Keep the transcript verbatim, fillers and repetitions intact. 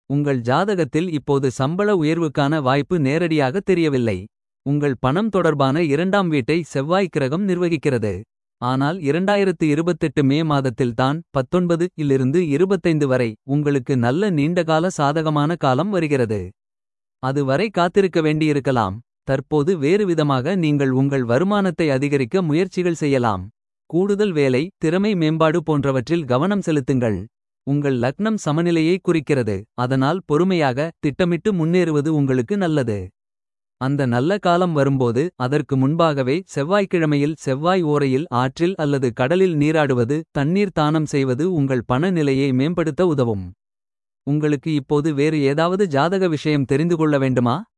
உங்கள் ஜாதகத்தில் இப்போது சம்பள உயர்வுக்கான வாய்ப்பு நேரடியாக தெரியவில்லை. உங்கள் பணம் தொடர்பான இரண்டாம் வீட்டை செவ்வாய் கிரகம் நிர்வகிக்கிறது. ஆனால் இரண்டாயிரத்து இருபத்தெட்டு மே மாதத்தில் தான் பத்தொன்பது இலிருந்து இருபத்தைந்து வரை உங்களுக்கு நல்ல நீண்டகால சாதகமான காலம் வருகிறது. அதுவரை காத்திருக்க வேண்டியிருக்கலாம். தற்போது வேறுவிதமாக நீங்கள் உங்கள் வருமானத்தை அதிகரிக்க முயற்சிகள் செய்யலாம். கூடுதல் வேலை, திறமை மேம்பாடு போன்றவற்றில் கவனம் செலுத்துங்கள். உங்கள் லக்னம் சமநிலையை குறிக்கிறது. அதனால் பொறுமையாக திட்டமிட்டு முன்னேறுவது உங்களுக்கு நல்லது. அந்த நல்ல காலம் வரும்போது அதற்கு முன்பாகவே செவ்வாய்க்கிழமையில் செவ்வாய் ஓரையில் ஆற்றில் அல்லது கடலில் நீராடுவது, தண்ணீர் தானம் செய்வது உங்கள் பண நிலையை மேம்படுத்த உதவும். உங்களுக்கு இப்போது வேறு ஏதாவது ஜாதக விஷயம் தெரிந்து கொள்ள வேண்டுமா?